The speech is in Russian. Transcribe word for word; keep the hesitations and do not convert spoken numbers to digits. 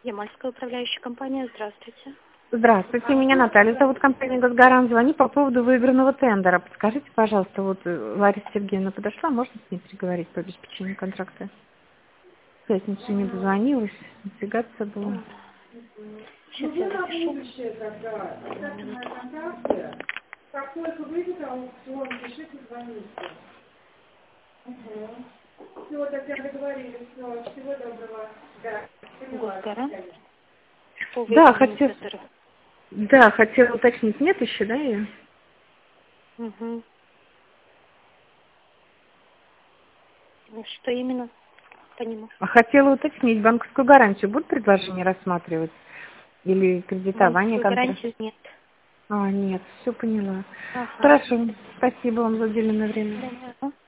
Ямальская управляющая компания. Здравствуйте. Здравствуйте, меня Наталья зовут, компания «Газгарант». Звоню по поводу выигранного тендера. Подскажите, пожалуйста, вот э, Лариса Сергеевна подошла, можно с ней переговорить по обеспечению контракта? В пятницу не дозвонилась, нафигаться было. Сейчас я запишу. Одну минуту. Как только выйдет аукцион, пишите, звоните. Угу. Все, тогда договорились. Все, всего доброго. Да, поняла. Госгарант. По Да, выигранному хотел, тендеру. да, хотела уточнить, нет еще, да, ее? Угу. Что именно? По нему. А хотела уточнить, банковскую гарантию будут предложение рассматривать? Или кредитование Банковскую контракта? гарантию нет. А, нет, все поняла. Ага. Хорошо, спасибо вам за уделенное время. Да.